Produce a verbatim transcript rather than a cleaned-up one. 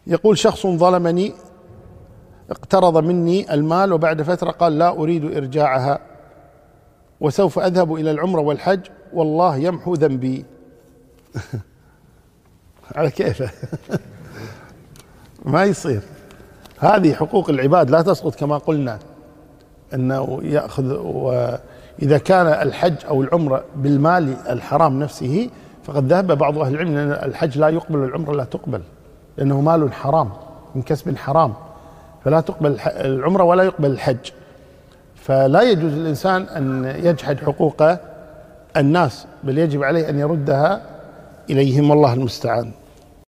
يقول شخص ظلمني، اقترض مني المال وبعد فترة قال لا أريد إرجاعها وسوف أذهب إلى العمرة والحج والله يمحو ذنبي. على كيفه. ما يصير، هذه حقوق العباد لا تسقط كما قلنا أنه يأخذ. وإذا كان الحج أو العمرة بالمال الحرام نفسه فقد ذهب بعض أهل العلم أن الحج لا يقبل والعمرة لا تقبل، لأنه مال حرام من كسب حرام، فلا تقبل العمرة ولا يقبل الحج. فلا يجوز للإنسان أن يجحد حقوق الناس، بل يجب عليه أن يردها إليهم، والله المستعان.